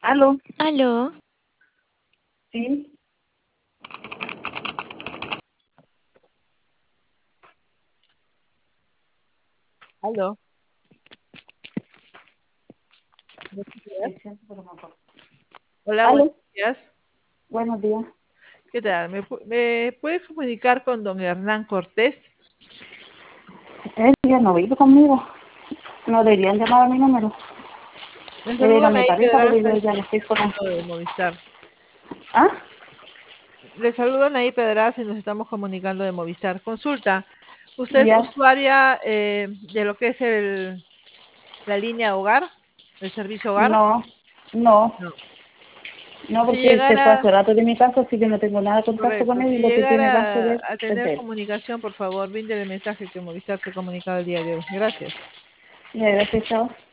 Aló, Aló, sí, Aló, buenos días. Hola, buenos aló, días. buenos días. ¿Qué tal? ¿Me puede comunicar con don Hernán Cortés? Él ya no vive conmigo. No deberían llamar a mi número. Le Él era saluda mi Naí pareja, pero Pedraza yo y ya estoy no estoy con él. comunicando de Movistar. ¿Ah? Le saluda Naí Pedraza y nos estamos comunicando de Movistar. Consulta, ¿usted es Ya. usuaria de lo que es la línea hogar, el servicio hogar? No, no, No. no, Si porque se fue hace llegara, rato de mi casa, así que no tengo nada de contacto con correcto, él y si lo que tiene que llegara hacer a es tener de él. comunicación, por favor, brinde el mensaje que Movistar se ha comunicado el día de hoy. Gracias. Ya, gracias, chao.